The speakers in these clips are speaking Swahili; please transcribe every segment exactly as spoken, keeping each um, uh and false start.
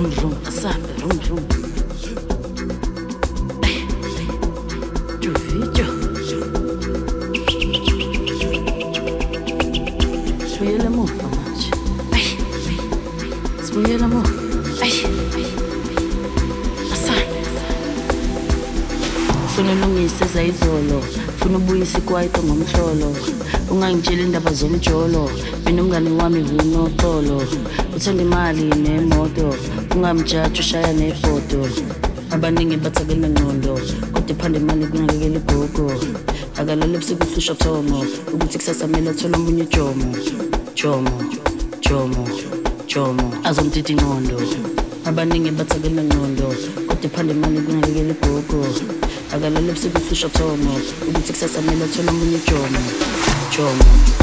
rum rum, asambe rum rum. Juvijo. Sibuyele muva manje. Ay. Sibuyele muva. Ay. Asambe. Funa ulungise zayizolo, funa ubuyise ikwaito ngomhlolo. Ungangitshela indaba zomjolo, mina umngani wami unoxolo. Uthanda imali nemoto, ungamjaji ushaya nefoto. Abaningi bathakela ngqondo, kodwa iphanda imali kunakekela igogo. Akalala ebusuku uhlusha thomo, ukuthi kusasa mele athola omunye ujomo. Jomo, jomo, jomo, azomtiti ngqondo. Abaningi bathakela ngqondo, kodwa iphanda imali kunakekela igogo. Akalala ebusuku uhlusha thomo, ukuthi kusasa mele athola omunye ujomo. Jomo,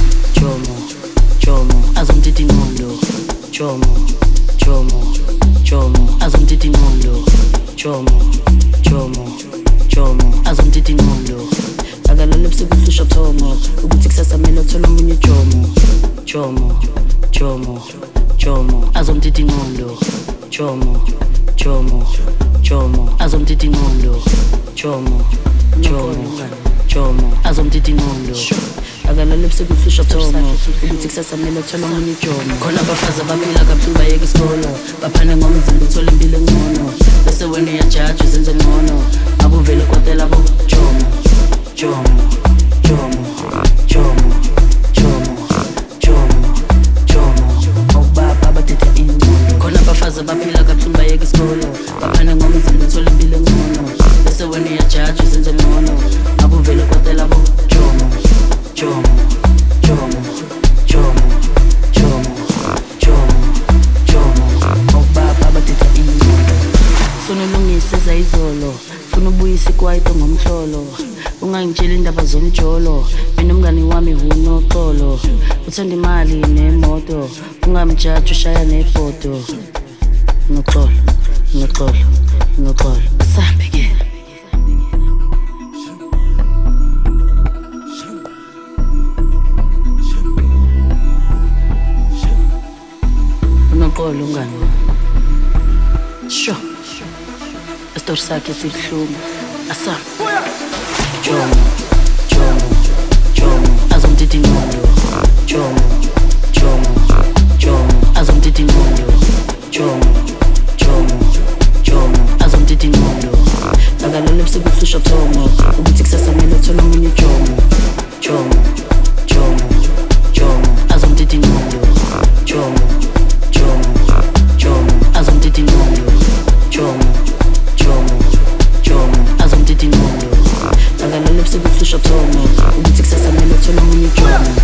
jomo, jomo, azomtiti ngqondo. Jomo, jomo, jomo, azomtiti ngqondo. Jomo, jomo, jomo, azomtiti ngqondo. Akalala ebusuku uhlusha thomo, ukuthi kusasa mele athola omunye ujomo. Jomo, jomo, jomo, azomtiti ngqondo. Jomo, jomo, jomo, azomtiti ngqondo. Jomo, jomo, jomo, azomtiti ngqondo. Akalala ebusuku uhlusha thomo, ukuthi kusasa mele athola omunye ujomo. Khona abafazi abaphila kabuhlungu bayeka isikolo, baphane ngomzimba uthole impilo engcono. Bese wena uyajaji uzenze ngcono, akuvele kwatela bo jomo, jomo, jomo, jomo, jomo, jomo, jomo, obaba bathetha ingcondo. Khona abafazi abaphila kabuhlungu bayeka isikolo, baphane ngomzimba uthole impilo engcono. Bese wena uyajaji uzenze ngcono, akuvele kwatela bo jomo, jomo, jomo, jomo, jomo, jomo, jomo, obaba bathetha ingcondo. Funa ulungise zayizolo, funa ubuyise ikwaito ngomhlolo. Ungangitshela indaba zomjolo, mina umngani wami unoxolo. Uthanda imali nemoto, ungamjaji ushaya nefoto. Unoxolo, unoxolo, unoxolo, asambe ke. Unoxolo umngani wami. Sho. Isitori sakhe sibuhlungu. Asam. Jomo, jomo, jomo, azomtiti ngqondo. Jomo, jomo, jomo, azomtiti ngqondo. Jomo, jomo, jomo, azomtiti ngqondo. Akalala ebusuku uhlusha thomo, ukuthi kusasa mele athola omunye ujomo. Jomo, jomo, jomo, azomtiti ngqondo. Jomo, jomo, jomo, azomtiti ngqondo. Jomo, jomo, jomo, azomtiti ngqondo. Akalala ebusuku uhlusha thomo, ukuthi kusasa mele athola omunye ujomo.